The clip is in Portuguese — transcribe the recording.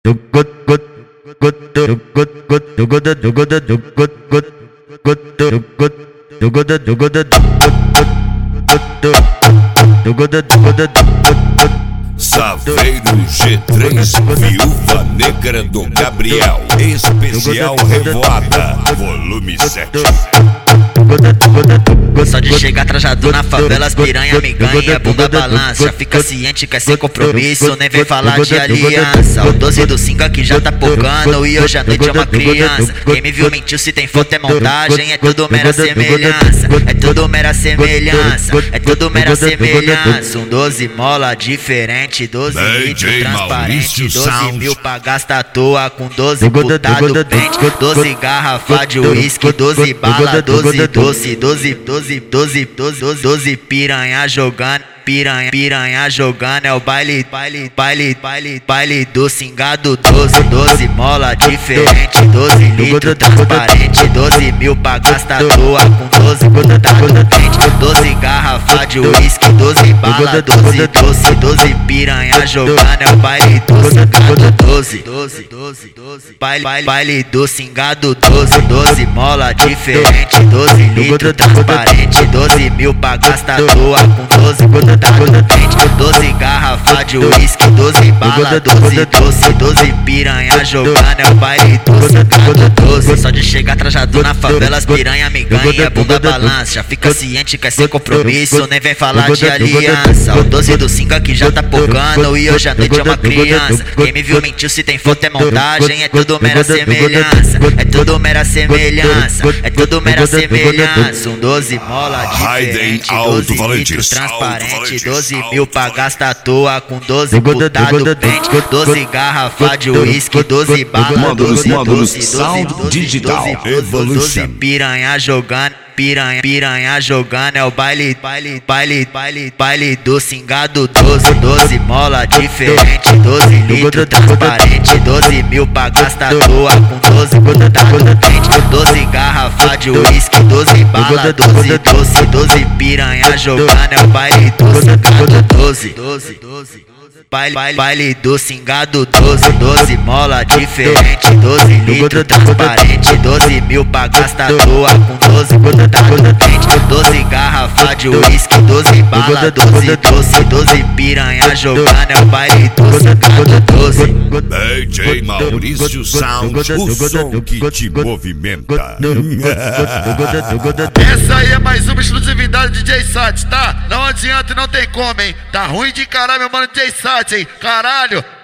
Saveiro G3, Viúva Negra do Gabriel, especial Revoada, volume 7. Só de chegar trajado na favela, as piranha me ganha, bunda balança. Já fica ciente, quer ser compromisso, nem vem falar de aliança. O 12 do 5 aqui já tá pocando e hoje à noite é uma criança. Quem me viu mentiu, se tem foto é montagem, é tudo mera semelhança. É tudo mera semelhança, é tudo mera semelhança. 12 mola diferente, 12 litros transparente, 12 mil pra gastar à toa com 12 putado pente, 12 garrafa de uísque, 12 bala, 12 doce, 12 piranha jogando, piranha jogando, é o baile do cingado. 12 mola diferente, 12 litros transparente, 12 mil pra gastar à toa com 12 putado pente, 12 garrafa de uísque, 12 bala, 12 doce, 12 piranha jogando, é o baile do cingado. 12 baile do cingado. 12 mola diferente, 12 litros transparente, 12 mil pra gastar à toa com 12 putado pente, 12 garrafa de uísque, 12 bala, 12 doce, 12 piranha jogando, é o baile do cingado. 12 só de chegar trajado na favela, as piranha me ganha, bunda balança. Já fica ciente, quer ser compromisso, nem vem falar de aliança. O 12 do 5 aqui já tá pocando e hoje à noite é uma criança. Quem me viu mentiu, se tem foto é montagem, é tudo mera semelhança. É tudo mera semelhança, é tudo mera semelhança. 12 mola diferente, 12 litros transparente, 12 mil pra gastar à toa com 12 putado pente, 12 garrafa de uísque, 12 bala, 12 digital Evolution, piranha jogando, piranha jogando, é o baile do cingado. 12 mola diferente, 12 litros transparente, 12 mil pra gastar à toa com 12 putado pente, 12 garrafa de uísque, 12 bala, 12 doce, 12 piranha jogando, é o baile do cingado. 12 baile do cingado. 12 mola diferente, 12 litros transparente, 12 mil pra gastar à toa com 12 putado pente, 12 garrafa de uísque, 12 bala, 12 doce, 12 piranha jogando, é o baile do cingado. 12 DJ Maurício Sound, o som que te movimenta. Essa aí é mais uma exclusividade de DJ Sat, tá? Não adianta e não tem como, hein? Tá ruim de caralho, meu mano DJ Sat, hein? Caralho,